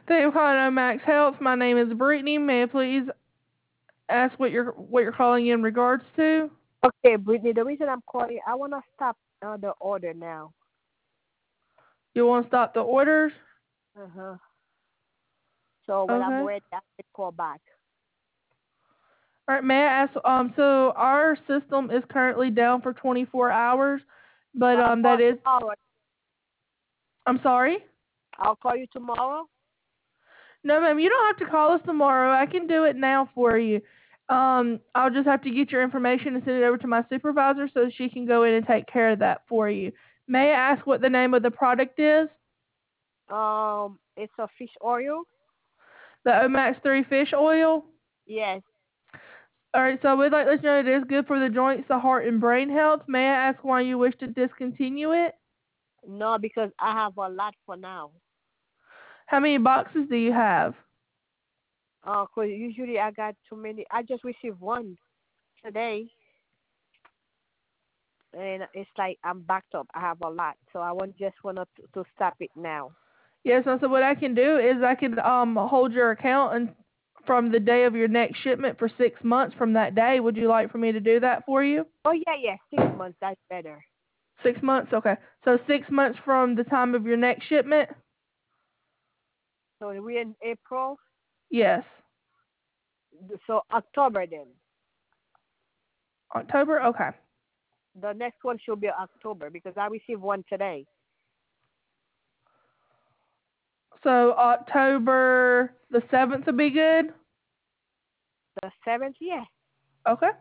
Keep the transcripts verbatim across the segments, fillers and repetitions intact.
Thank you for calling Omax Health. My name is Brittany. May I please ask what you're what you're calling in regards to? Okay, Brittany, the reason I'm calling, I want to stop uh, the order now. You want to stop the orders? Uh-huh. So when I'm Okay. ready, I can call back. All right. May I ask? Um. So our system is currently down for twenty-four hours, but I'll um, call that is. tomorrow. I'm sorry. I'll call you tomorrow. No, ma'am. You don't have to call us tomorrow. I can do it now for you. Um. I'll just have to get your information and send it over to my supervisor so she can go in and take care of that for you. May I ask what the name of the product is? Um, it's a fish oil. The Omax three fish oil? Yes. All right, so we'd like to let you know it is good for the joints, the heart, and brain health. May I ask why you wish to discontinue it? No, because I have a lot for now. How many boxes do you have? Uh, 'cause usually I got too many. I just received one today, and it's like I'm backed up. I have a lot, so I want just want to to stop it now. Yes, and so what I can do is I can um hold your account and from the day of your next shipment for six months from that day. Would you like for me to do that for you? Oh yeah, yeah, six months. That's better. Six months, okay. So six months from the time of your next shipment? So we're in April. Yes. So October then. October, okay. The next one should be October because I received one today. So October the seventh would be good? The seventh, yeah. Okay.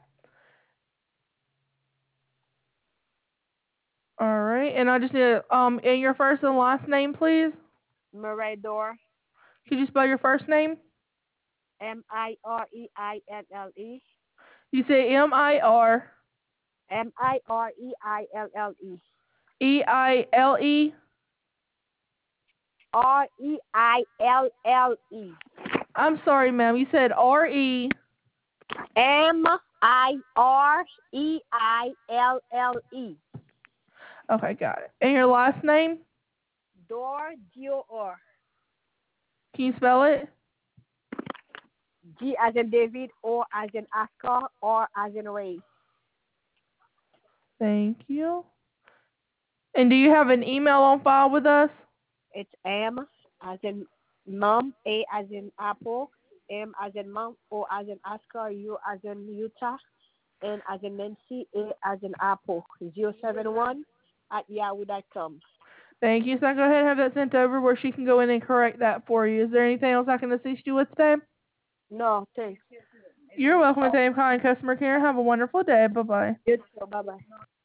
All right, and I just need to, um, and your first and last name, please. Mirador. Could you spell your first name? M I R E I L L E. You say M I R M I R E I L L E. E I L E. R E I L L E. I'm sorry, ma'am. You said R E. M I R E I L L E. Okay, got it. And your last name? Door, D O R. Can you spell it? G as in David, O as in Oscar, R as in Ray. Thank you. And do you have an email on file with us? It's M as in Mom, A as in Apple, M as in Mom, O as in Oscar, U as in Utah, N as in Nancy, A as in Apple, zero seven one at yahoo dot com. Thank you. So I go ahead and have that sent over where she can go in and correct that for you. Is there anything else I can assist you with today? No, thanks. You're welcome to Calling Customer Care. Have a wonderful day. Bye-bye. You too. Bye-bye.